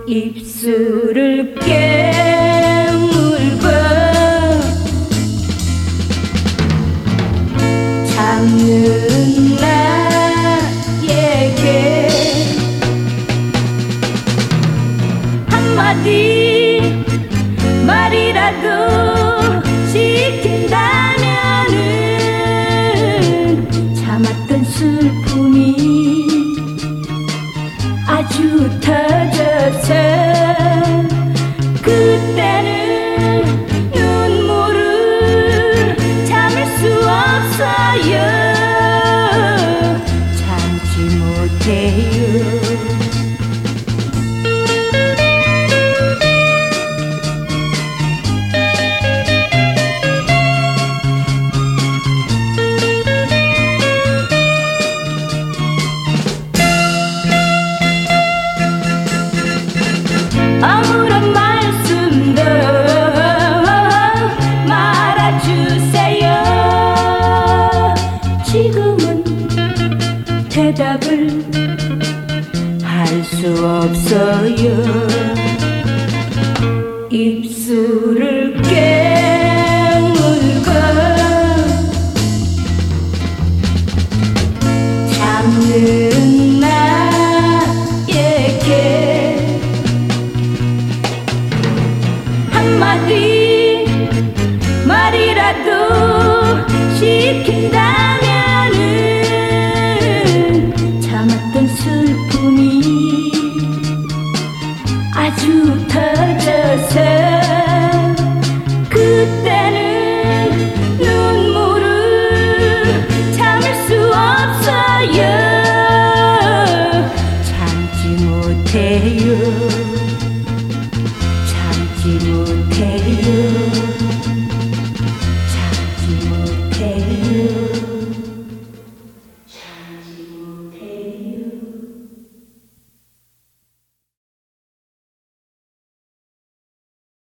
입술을 깨물고 참는 나에게 한마디 말이라도 시킨다면은 참았던 슬픔이 아주 터져서 그때는 눈물을 참을 수 없어요. 참지 못해요. 아무런 말씀도 말아주세요. 지금은 대답을 할 수 없어요. 입술을 깨물고 참는 나에게 한마디 말이라도 시킨다면은 참았던 슬픔이 아주 터져서 그때는 눈물을 참을 수 없어요. 참지 못해요.